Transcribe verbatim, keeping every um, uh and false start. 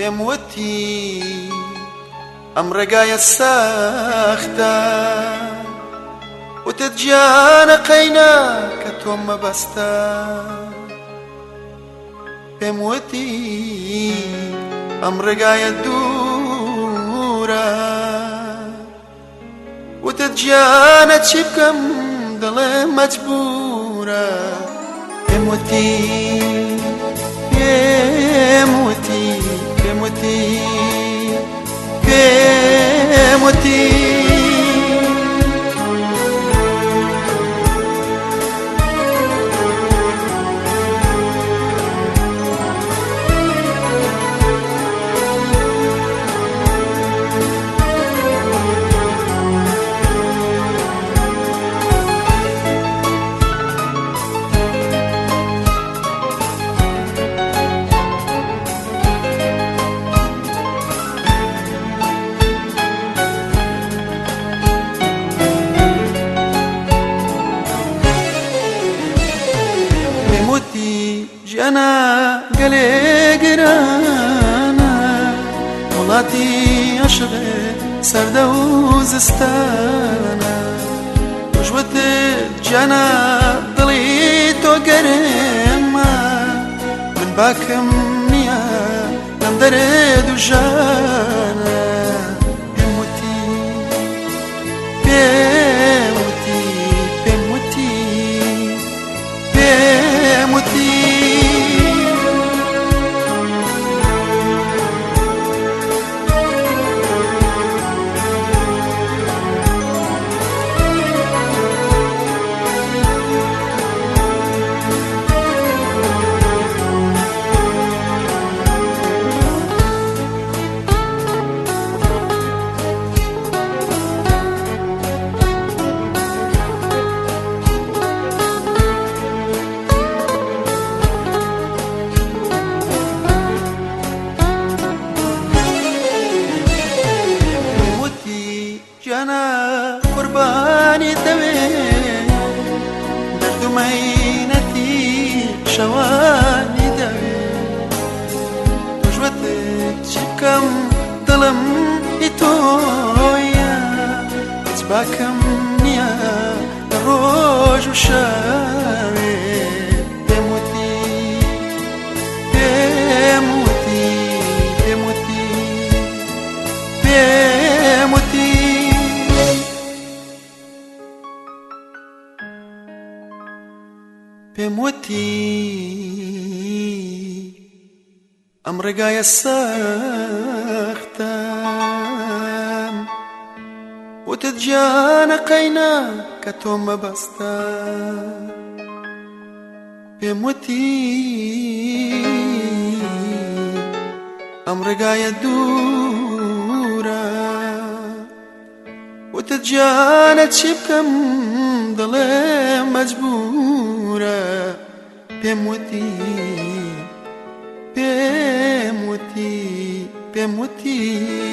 پێم وتی ئەم ڕێگایە ساختە وتت گیانە قەینا کە تۆم مەبەستە پێم وتی ئەم ڕێگایە دوورە وتت گیانە چی بکەم دڵێ مەجبورە پێم وتی پێم وتی پێم وتی پێم وتی ژیانە گەلێ گرانە وڵاتی عەشقێ سەردە و زستانە ڕژوەتت گیانە دڵی تۆ گەرمە من باکەم نییە لەم دەرێ دووژانە پێم وتی پێم وتی پێم وتی پێم وتی گیانە قوربانی دەوێ دەرد و مەینەتی شەوانی دەوێ ڕژوەتت چی بکەم دڵم هی تۆیە هیچ باکەم نییە لە ڕۆژ و شەوێ پێم وتی پێم وتی پێم وتی پێم وتی پێم وتی ئەم ڕێگایە ساختە وتت گیانە قەینا کە تۆم مەبەستە پێم وتی ئەم ڕێگایە دوورە وتت گیانە چی بکەم دڵێ مەجبورە پێم وتی پێم وتی پێم وتی